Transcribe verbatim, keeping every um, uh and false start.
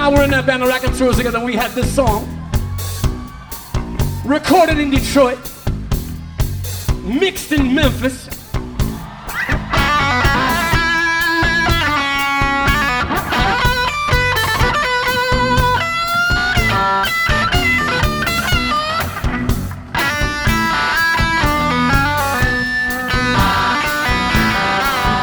I were in that band of Raconteurs together, and we had this song recorded in Detroit, mixed in Memphis,